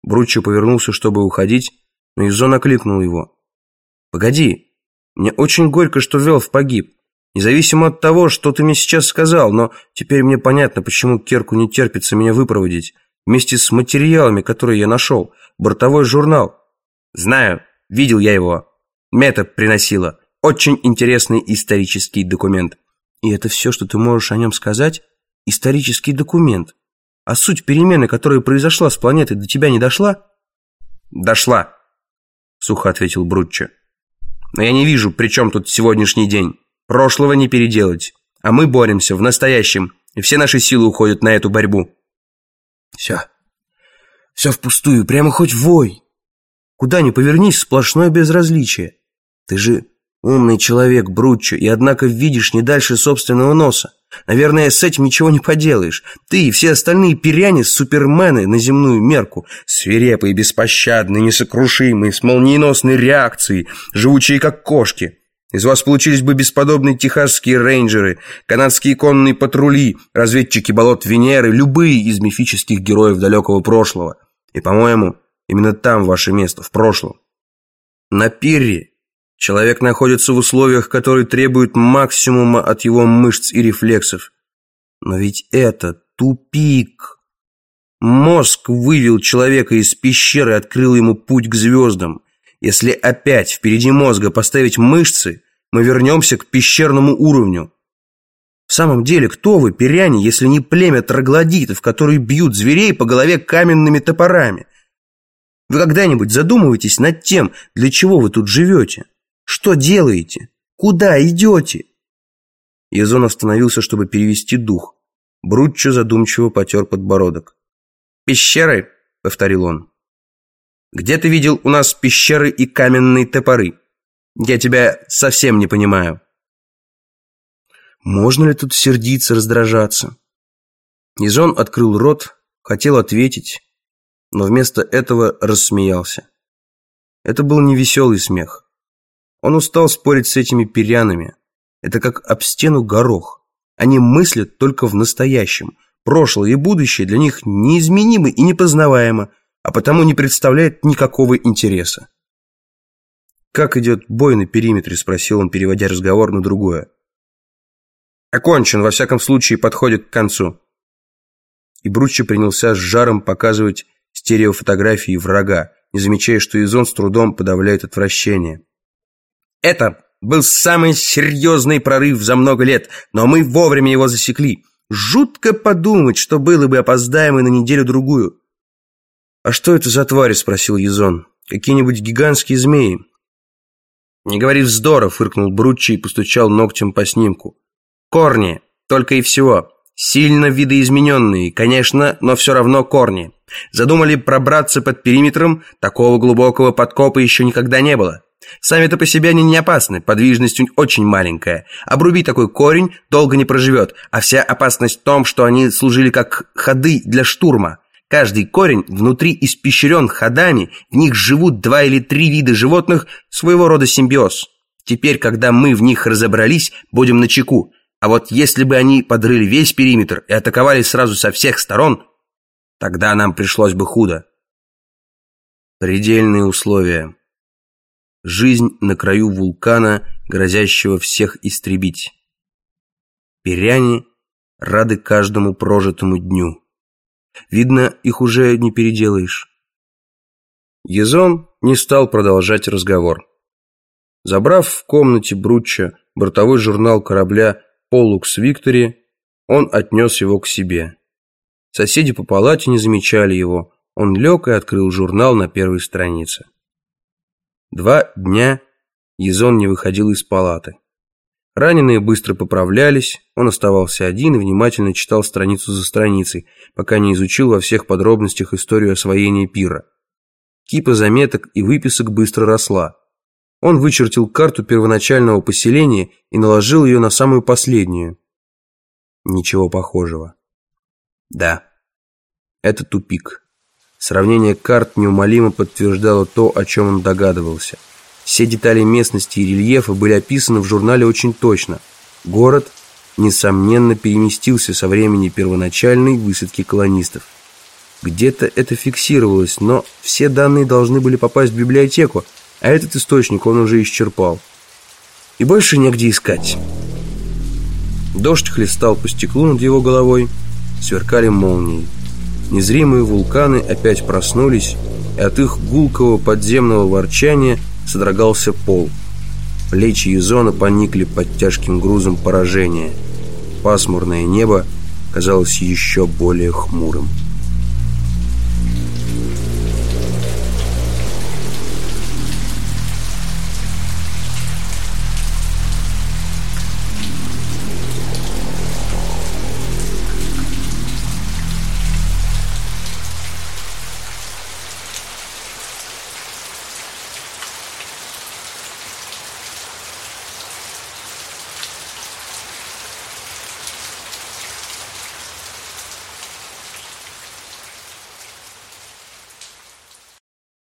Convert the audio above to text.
Бруччо повернулся, чтобы уходить, но Изон окликнул его. «Погоди, мне очень горько, что Велф погиб. Независимо от того, что ты мне сейчас сказал, но теперь мне понятно, почему Керку не терпится меня выпроводить. Вместе с материалами, которые я нашел. Бортовой журнал». «Знаю, видел я его. Мета приносила. Очень интересный исторический документ». «И это все, что ты можешь о нем сказать? Исторический документ? А суть перемены, которая произошла с планетой, до тебя не дошла?» «Дошла», — сухо ответил Бруччо. «Но я не вижу, при чем тут сегодняшний день. Прошлого не переделать. А мы боремся в настоящем, и все наши силы уходят на эту борьбу». Все впустую, прямо хоть вой. Куда ни повернись, сплошное безразличие. Ты же умный человек, Бруччо, и однако видишь не дальше собственного носа. Наверное, с этим ничего не поделаешь. Ты и все остальные пиряне-супермены на земную мерку, свирепые, беспощадные, несокрушимые, с молниеносной реакцией, живучие как кошки. Из вас получились бы бесподобные техасские рейнджеры, канадские конные патрули, разведчики болот Венеры, любые из мифических героев далекого прошлого. И, по-моему, именно там ваше место, в прошлом. На пирре человек находится в условиях, которые требуют максимума от его мышц и рефлексов. Но ведь это тупик. Мозг вывел человека из пещеры и открыл ему путь к звездам. Если опять впереди мозга поставить мышцы, мы вернемся к пещерному уровню. В самом деле, кто вы, пиряне, если не племя троглодитов, которые бьют зверей по голове каменными топорами? Вы когда-нибудь задумываетесь над тем, для чего вы тут живете? Что делаете? Куда идете?» Язон остановился, чтобы перевести дух. Бруччо задумчиво потер подбородок. «Пещеры?» — повторил он. «Где ты видел у нас пещеры и каменные топоры? Я тебя совсем не понимаю». Можно ли тут сердиться, раздражаться? Язон открыл рот, хотел ответить, но вместо этого рассмеялся. Это был невеселый смех. Он устал спорить с этими пирянами. Это как об стену горох. Они мыслят только в настоящем. Прошлое и будущее для них неизменимы и непознаваемо, а потому не представляет никакого интереса. «Как идет бой на периметре?» — спросил он, переводя разговор на другое. «Окончен, во всяком случае, подходит к концу». И Бруччо принялся с жаром показывать стереофотографии врага, не замечая, что Язон с трудом подавляет отвращение. «Это был самый серьезный прорыв за много лет, но мы вовремя его засекли. Жутко подумать, что было бы, опоздаем мы на неделю-другую». «А что это за твари?» — спросил Язон. «Какие-нибудь гигантские змеи?» «Не говори вздора», — фыркнул Бруччо и постучал ногтем по снимку. «Корни, только и всего. Сильно видоизмененные, конечно, но все равно корни. Задумали пробраться под периметром, такого глубокого подкопа еще никогда не было. Сами-то по себе они не опасны, подвижность очень маленькая. Обруби такой корень, долго не проживет, а вся опасность в том, что они служили как ходы для штурма. Каждый корень внутри испещрен ходами, в них живут 2 или 3 вида животных, своего рода симбиоз. Теперь, когда мы в них разобрались, будем начеку. А вот если бы они подрыли весь периметр и атаковали сразу со всех сторон, тогда нам пришлось бы худо». Предельные условия. Жизнь на краю вулкана, грозящего всех истребить. Пиряне рады каждому прожитому дню. Видно, их уже не переделаешь. Язон не стал продолжать разговор. Забрав в комнате Бруччо бортовой журнал корабля «Полукс Виктори», он отнес его к себе. Соседи по палате не замечали его. Он лег и открыл журнал на первой странице. 2 дня Язон не выходил из палаты. Раненые быстро поправлялись, он оставался один и внимательно читал страницу за страницей, пока не изучил во всех подробностях историю освоения пира. Кипа заметок и выписок быстро росла. Он вычертил карту первоначального поселения и наложил ее на самую последнюю. Ничего похожего. Да, это тупик. Сравнение карт неумолимо подтверждало то, о чем он догадывался. Все детали местности и рельефа были описаны в журнале очень точно. Город, несомненно, переместился со времени первоначальной высадки колонистов. Где-то это фиксировалось, но все данные должны были попасть в библиотеку, а этот источник он уже исчерпал. И больше негде искать. Дождь хлестал по стеклу над его головой, сверкали молнии. Незримые вулканы опять проснулись, и от их гулкого подземного ворчания содрогался пол. Плечи Язона поникли под тяжким грузом поражения. Пасмурное небо казалось еще более хмурым.